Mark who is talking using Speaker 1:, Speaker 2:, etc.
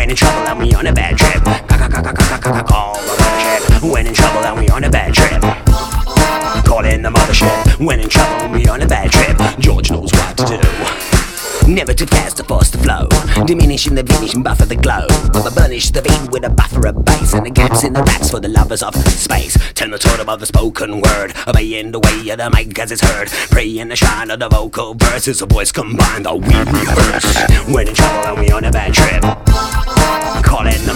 Speaker 1: When in trouble and we on a bad trip. Call the mothership. When in trouble and we on a bad trip. Call in the mothership. When in trouble and we on a bad trip. George knows what to do. Never too fast to force the flow. Diminishing the finish and buffer the glow. Burnish the beat with a buffer of bass. And the gaps in the racks for the lovers of space. Tell the totem of the spoken word. Obeying the way of the mic as it's heard. Praying the shine of the vocal verses. The voice combined, the we rehearse. When in trouble and we on a bad trip. Call in the